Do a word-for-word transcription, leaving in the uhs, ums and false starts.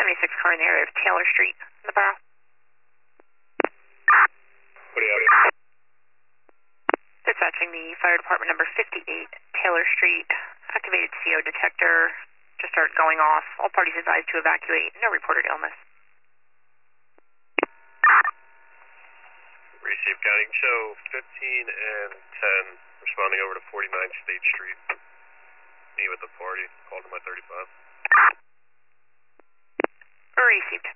seventy-six car in the area of Taylor Street in the borough. What do you have? Dispatching the fire department number fifty-eight, Taylor Street. Activated C O detector just started going off. All parties advised to evacuate. No reported illness. Receive counting show fifteen and ten, responding over to forty-ninth State Street. Me with the party, called to my thirty-five. Received.